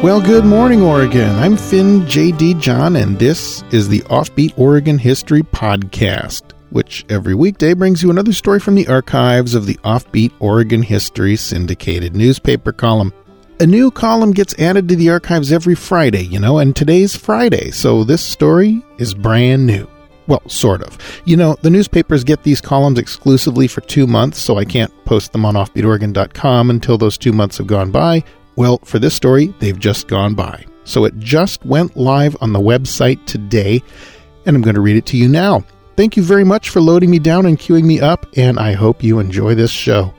Well, good morning, Oregon. I'm Finn J.D. John, and this is the Offbeat Oregon History Podcast, which every weekday brings you another story from the archives of the Offbeat Oregon History syndicated newspaper column. A new column gets added to the archives every Friday, and today's Friday, so this story is brand new. Well, sort of. The newspapers get these columns exclusively for 2 months, so I can't post them on offbeatoregon.com until those 2 months have gone by. Well, for this story, they've just gone by. So it just went live on the website today, and I'm going to read it to you now. Thank you very much for loading me down and queuing me up, and I hope you enjoy this show.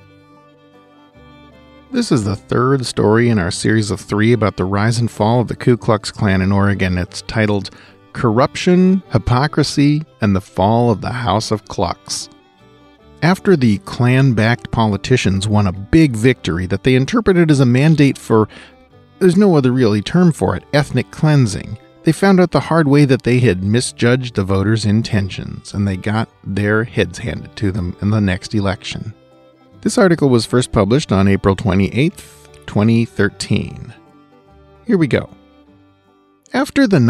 This is the third story in our series of 3 about the rise and fall of the Ku Klux Klan in Oregon. It's titled Corruption, Hypocrisy, and the Fall of the House of Klux. After the Klan-backed politicians won a big victory that they interpreted as a mandate for, there's no other really term for it, ethnic cleansing, they found out the hard way that they had misjudged the voters' intentions, and they got their heads handed to them in the next election. This article was first published on April 28th, 2013. Here we go. After the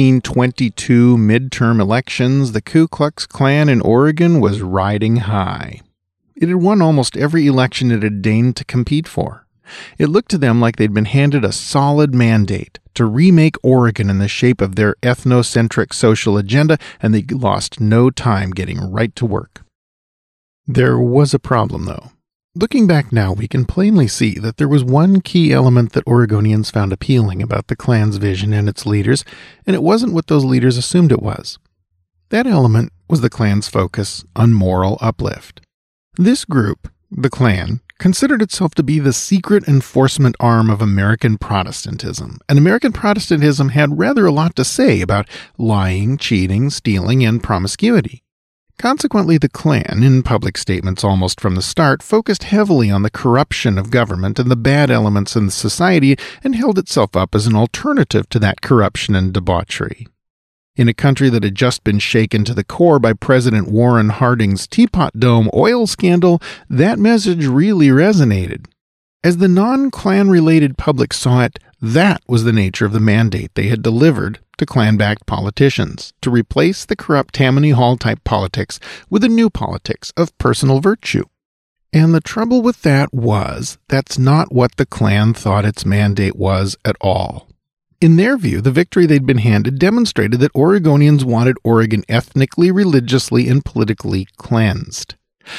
1922 midterm elections, the Ku Klux Klan in Oregon was riding high. It had won almost every election it had deigned to compete for. It looked to them like they'd been handed a solid mandate to remake Oregon in the shape of their ethnocentric social agenda, and they lost no time getting right to work. There was a problem, though. Looking back now, we can plainly see that there was one key element that Oregonians found appealing about the Klan's vision and its leaders, and it wasn't what those leaders assumed it was. That element was the Klan's focus on moral uplift. This group, the Klan, considered itself to be the secret enforcement arm of American Protestantism, and American Protestantism had rather a lot to say about lying, cheating, stealing, and promiscuity. Consequently, the Klan, in public statements almost from the start, focused heavily on the corruption of government and the bad elements in society and held itself up as an alternative to that corruption and debauchery. In a country that had just been shaken to the core by President Warren Harding's Teapot Dome oil scandal, that message really resonated. As the non-Klan-related public saw it, that was the nature of the mandate they had delivered to Klan-backed politicians, to replace the corrupt Tammany Hall-type politics with a new politics of personal virtue. And the trouble with that was, that's not what the Klan thought its mandate was at all. In their view, the victory they'd been handed demonstrated that Oregonians wanted Oregon ethnically, religiously, and politically cleansed.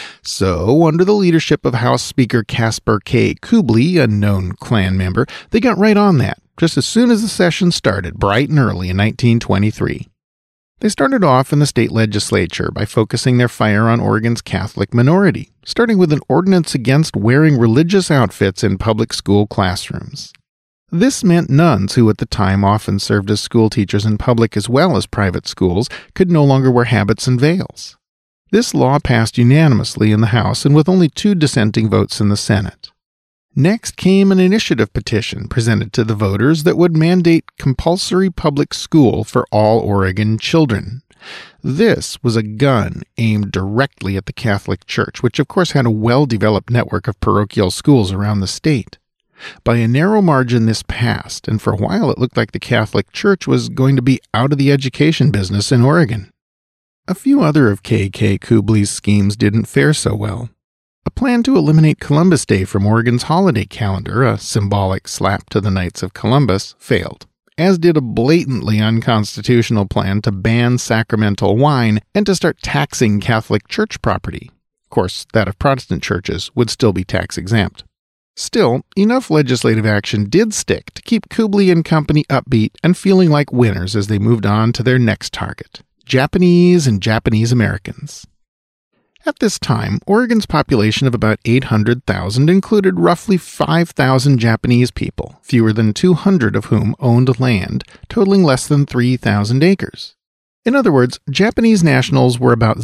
So, under the leadership of House Speaker Caspar K. Kubly, a known Klan member, they got right on that, just as soon as the session started, bright and early in 1923. They started off in the state legislature by focusing their fire on Oregon's Catholic minority, starting with an ordinance against wearing religious outfits in public school classrooms. This meant nuns, who at the time often served as school teachers in public as well as private schools, could no longer wear habits and veils. This law passed unanimously in the House and with only 2 dissenting votes in the Senate. Next came an initiative petition presented to the voters that would mandate compulsory public school for all Oregon children. This was a gun aimed directly at the Catholic Church, which of course had a well-developed network of parochial schools around the state. By a narrow margin this passed, and for a while it looked like the Catholic Church was going to be out of the education business in Oregon. A few other of K.K. Kubly's schemes didn't fare so well. A plan to eliminate Columbus Day from Oregon's holiday calendar, a symbolic slap to the Knights of Columbus, failed, as did a blatantly unconstitutional plan to ban sacramental wine and to start taxing Catholic church property. Of course, that of Protestant churches would still be tax-exempt. Still, enough legislative action did stick to keep Kubly and company upbeat and feeling like winners as they moved on to their next target: Japanese and Japanese Americans. At this time, Oregon's population of about 800,000 included roughly 5,000 Japanese people, fewer than 200 of whom owned land, totaling less than 3,000 acres. In other words, Japanese nationals were about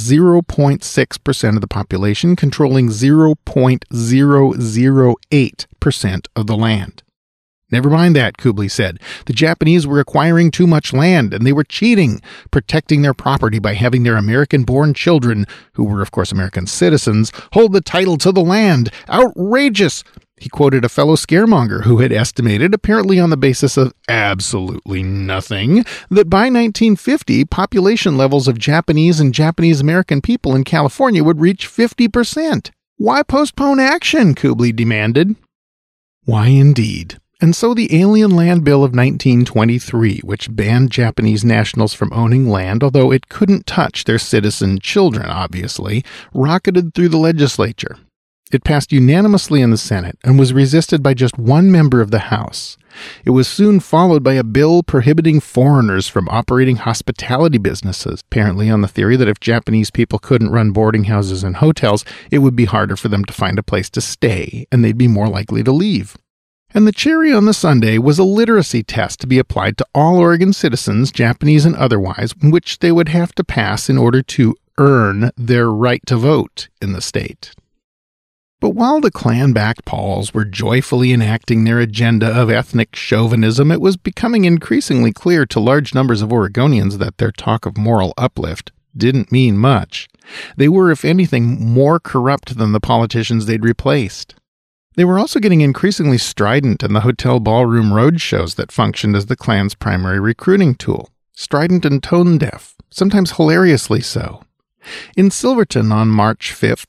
0.6% of the population, controlling 0.008% of the land. Never mind that, Kublai said. The Japanese were acquiring too much land, and they were cheating, protecting their property by having their American-born children, who were of course American citizens, hold the title to the land. Outrageous! He quoted a fellow scaremonger who had estimated, apparently on the basis of absolutely nothing, that by 1950, population levels of Japanese and Japanese-American people in California would reach 50%. Why postpone action? Kublai demanded. Why indeed? And so the Alien Land Bill of 1923, which banned Japanese nationals from owning land, although it couldn't touch their citizen children, obviously, rocketed through the legislature. It passed unanimously in the Senate and was resisted by just one member of the House. It was soon followed by a bill prohibiting foreigners from operating hospitality businesses, apparently on the theory that if Japanese people couldn't run boarding houses and hotels, it would be harder for them to find a place to stay, and they'd be more likely to leave. And the cherry on the sundae was a literacy test to be applied to all Oregon citizens, Japanese and otherwise, which they would have to pass in order to earn their right to vote in the state. But while the Klan-backed Pauls were joyfully enacting their agenda of ethnic chauvinism, it was becoming increasingly clear to large numbers of Oregonians that their talk of moral uplift didn't mean much. They were, if anything, more corrupt than the politicians they'd replaced. They were also getting increasingly strident in the hotel ballroom roadshows that functioned as the Klan's primary recruiting tool. Strident and tone-deaf, sometimes hilariously so. In Silverton on March 5th,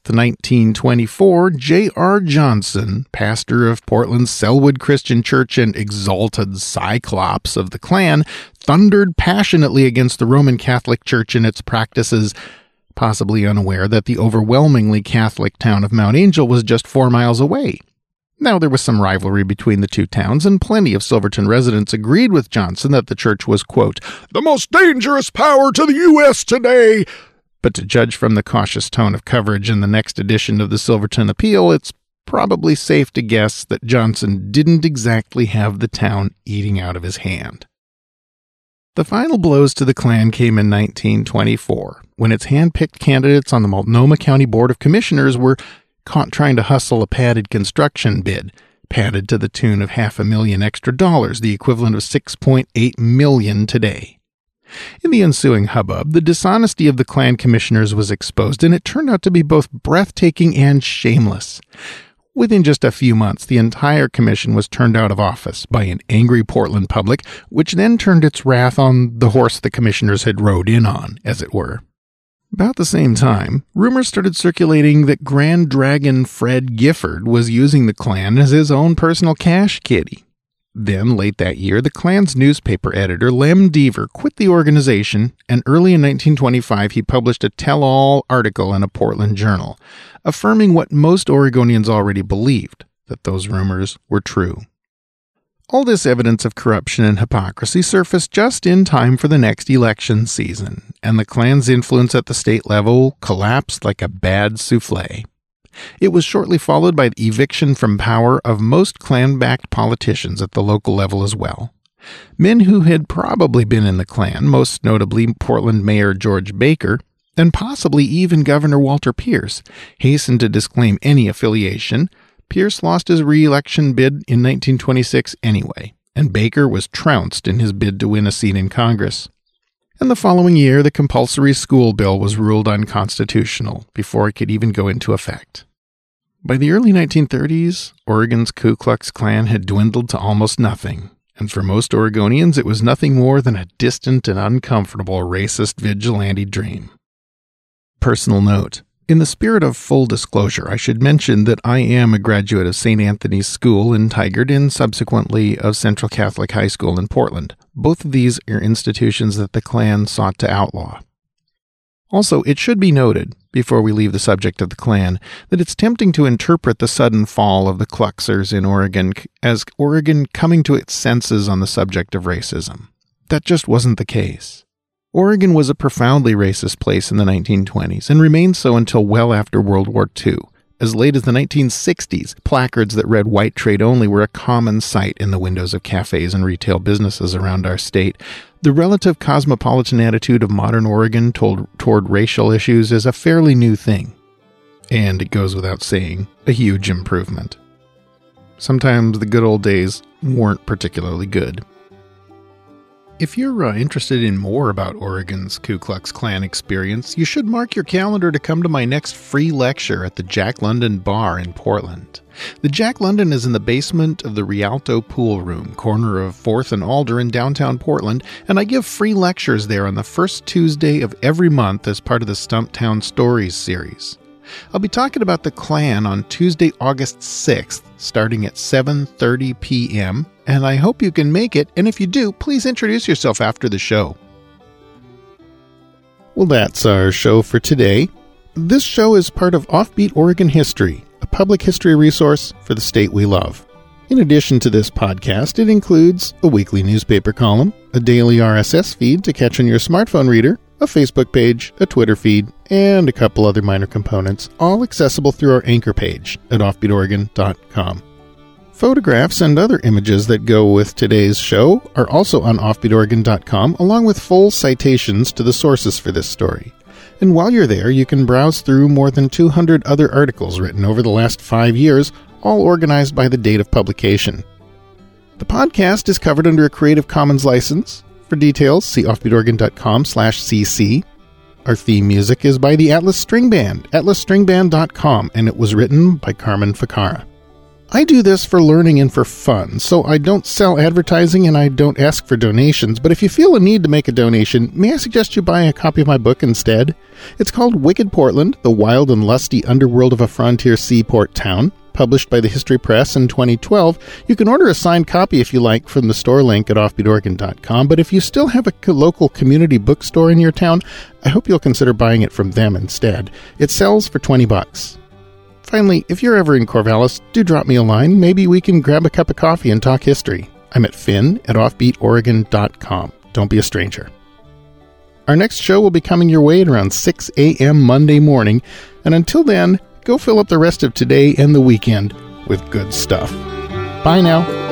1924, J.R. Johnson, pastor of Portland's Selwood Christian Church and exalted cyclops of the Klan, thundered passionately against the Roman Catholic Church and its practices, possibly unaware that the overwhelmingly Catholic town of Mount Angel was just 4 miles away. Now, there was some rivalry between the two towns, and plenty of Silverton residents agreed with Johnson that the church was, quote, the most dangerous power to the U.S. today. But to judge from the cautious tone of coverage in the next edition of the Silverton Appeal, it's probably safe to guess that Johnson didn't exactly have the town eating out of his hand. The final blows to the Klan came in 1924, when its hand-picked candidates on the Multnomah County Board of Commissioners were caught trying to hustle a padded construction bid, padded to the tune of $500,000 extra, the equivalent of $6.8 million today. In the ensuing hubbub, the dishonesty of the Klan commissioners was exposed, and it turned out to be both breathtaking and shameless. Within just a few months, the entire commission was turned out of office by an angry Portland public, which then turned its wrath on the horse the commissioners had rode in on, as it were. About the same time, rumors started circulating that Grand Dragon Fred Gifford was using the Klan as his own personal cash kitty. Then, late that year, the Klan's newspaper editor, Lem Deaver, quit the organization, and early in 1925 he published a tell-all article in a Portland journal, affirming what most Oregonians already believed, that those rumors were true. All this evidence of corruption and hypocrisy surfaced just in time for the next election season, and the Klan's influence at the state level collapsed like a bad soufflé. It was shortly followed by the eviction from power of most Klan-backed politicians at the local level as well. Men who had probably been in the Klan, most notably Portland Mayor George Baker, and possibly even Governor Walter Pierce, hastened to disclaim any affiliation. Pierce lost his re-election bid in 1926 anyway, and Baker was trounced in his bid to win a seat in Congress. And the following year, the compulsory school bill was ruled unconstitutional before it could even go into effect. By the early 1930s, Oregon's Ku Klux Klan had dwindled to almost nothing, and for most Oregonians it was nothing more than a distant and uncomfortable racist vigilante dream. Personal note. In the spirit of full disclosure, I should mention that I am a graduate of St. Anthony's School in Tigard and subsequently of Central Catholic High School in Portland. Both of these are institutions that the Klan sought to outlaw. Also, it should be noted, before we leave the subject of the Klan, that it's tempting to interpret the sudden fall of the Kluxers in Oregon as Oregon coming to its senses on the subject of racism. That just wasn't the case. Oregon was a profoundly racist place in the 1920s and remained so until well after World War II. As late as the 1960s, placards that read "White Trade Only" were a common sight in the windows of cafes and retail businesses around our state. The relative cosmopolitan attitude of modern Oregon toward racial issues is a fairly new thing. And it goes without saying, a huge improvement. Sometimes the good old days weren't particularly good. If you're interested in more about Oregon's Ku Klux Klan experience, you should mark your calendar to come to my next free lecture at the Jack London Bar in Portland. The Jack London is in the basement of the Rialto Pool Room, corner of 4th and Alder in downtown Portland, and I give free lectures there on the first Tuesday of every month as part of the Stumptown Stories series. I'll be talking about the Klan on Tuesday, August 6th, starting at 7:30 p.m., and I hope you can make it, and if you do, please introduce yourself after the show. Well, that's our show for today. This show is part of Offbeat Oregon History, a public history resource for the state we love. In addition to this podcast, it includes a weekly newspaper column, a daily RSS feed to catch on your smartphone reader, a Facebook page, a Twitter feed, and a couple other minor components, all accessible through our anchor page at offbeatoregon.com. Photographs and other images that go with today's show are also on offbeatoregon.com, along with full citations to the sources for this story. And while you're there, you can browse through more than 200 other articles written over the last 5 years, all organized by the date of publication. The podcast is covered under a Creative Commons license. For details, see offbeatoregon.com/cc. Our theme music is by the Atlas String Band, atlasstringband.com, and it was written by Carmen Ficara. I do this for learning and for fun, so I don't sell advertising and I don't ask for donations, but if you feel a need to make a donation, may I suggest you buy a copy of my book instead? It's called Wicked Portland, The Wild and Lusty Underworld of a Frontier Seaport Town, published by the History Press in 2012. You can order a signed copy if you like from the store link at offbeatoregon.com, but if you still have a local community bookstore in your town, I hope you'll consider buying it from them instead. It sells for $20. Finally, if you're ever in Corvallis, do drop me a line. Maybe we can grab a cup of coffee and talk history. I'm at finn@offbeatoregon.com. Don't be a stranger. Our next show will be coming your way at around 6 a.m. Monday morning, and until then, go fill up the rest of today and the weekend with good stuff. Bye now.